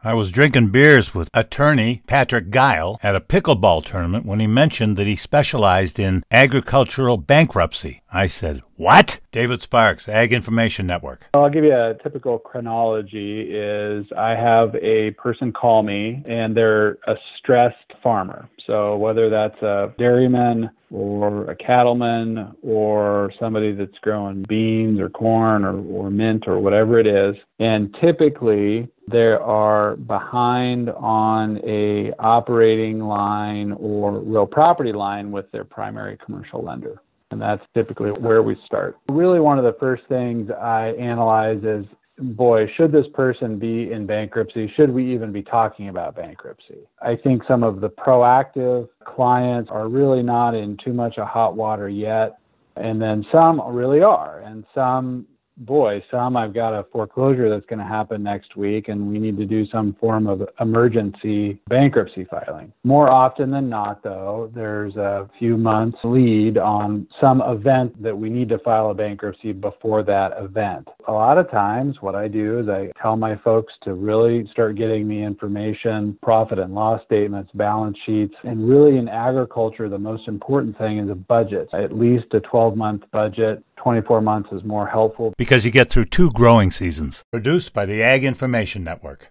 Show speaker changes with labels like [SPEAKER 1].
[SPEAKER 1] I was drinking beers with attorney Patrick Guile at a pickleball tournament when he mentioned that he specialized in agricultural bankruptcy. I said, "What?" David Sparks, Ag Information Network.
[SPEAKER 2] I'll give you a typical chronology is I have a person call me and they're a stressed farmer. So whether that's a dairyman or a cattleman or somebody that's growing beans or corn or mint or whatever it is, and typically they are behind on a operating line or real property line with their primary commercial lender. And that's typically where we start. Really, one of the first things I analyze is, boy, should this person be in bankruptcy? Should we even be talking about bankruptcy? I think some of the proactive clients are really not in too much of hot water yet. And then some really are. And some I've got a foreclosure that's going to happen next week, and we need to do some form of emergency bankruptcy filing. More often than not, though, there's a few months lead on some event that we need to file a bankruptcy before that event. A lot of times what I do is I tell my folks to really start getting me information, profit and loss statements, balance sheets, and really in agriculture, the most important thing is a budget, at least a 12-month budget. 24 months is more helpful.
[SPEAKER 1] Because you get through 2 growing seasons. Produced by the Ag Information Network.